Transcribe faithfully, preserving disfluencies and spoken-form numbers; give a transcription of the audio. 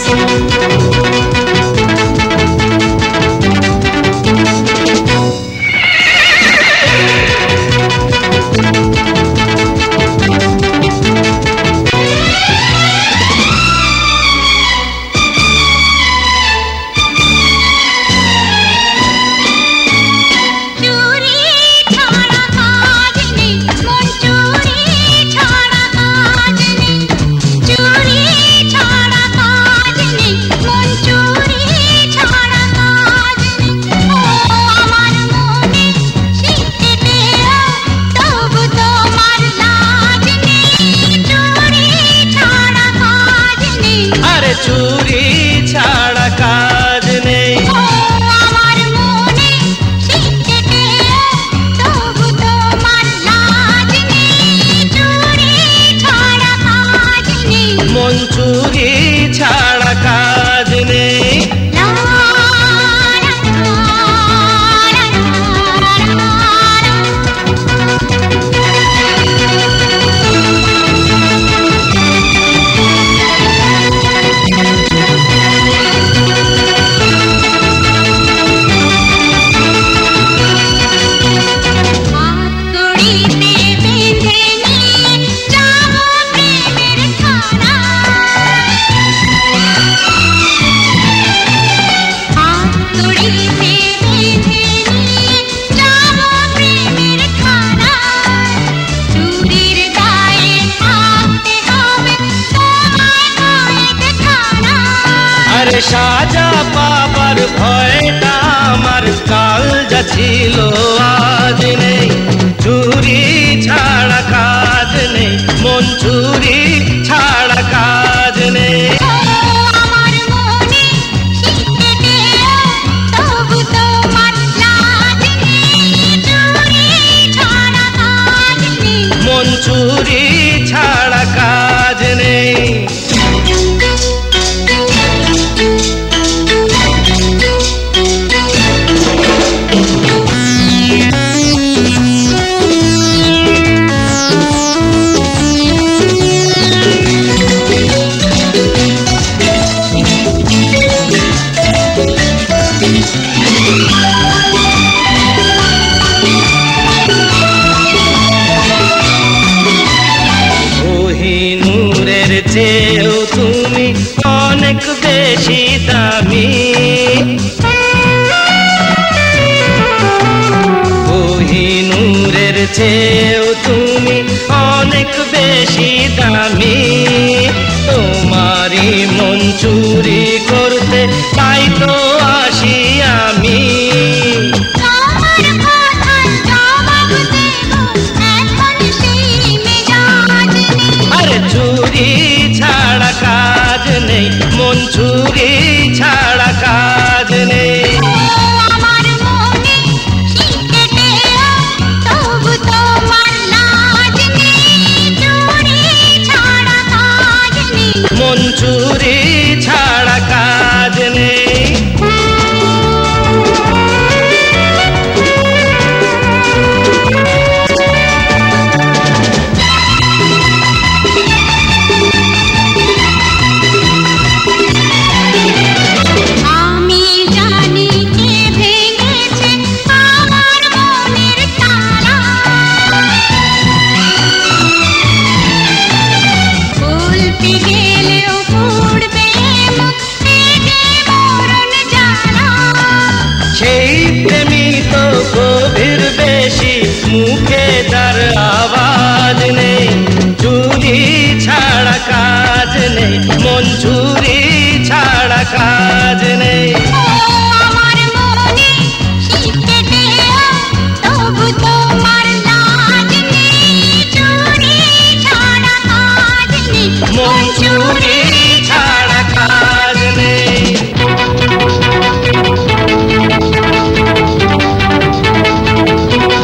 চুরি ছাড়া কাজ নেই। আমার মনে শিখতে তবু তোমার লাজ নেই, চুরি ছাড়া কাজ নেই। মন চুরি ছাড়া কাজ নেই। আরে সাজা পাবার ভয়টা আমার কাল যা ছিল আজ নেই। চুরি ছাড়া কাজ নেই, মন চুরি ছাড়া কাজ নেই। আমার মনে শিখতে তবু তোমার লাজ নেই, চুরি ছাড়া কাজ নেই। মন চুরি ছাড়া কাজ নেই। কোহিনূরের চেয়েও তুমি অনেক বেশি দামি। কোহিনূরের চেয়েও তুমি অনেক বেশি দামি। তোমারই মন চুরি করতে তাই তো আসি আমি। চুরি ছাড়া কাজ নেই, মন চুরি ছাড়া কাজ নেই। আমার মনে শিখতে তবু তোমার লাজ নেই, চুরি ছাড়া কাজ নেই। মন চুরি ছাড়া কাজ নেই। সেই প্রেমী তো গভীর বেশি, মুখে তার আওয়াজ নেই। চুরি ছাড়া কাজ নেই, মন চুরি ছাড়া কাজ নেই। আমার মনে শিখতে তবু তোমার লাজ নেই, চুরি ছাড়া কাজ নেই। মন চুরি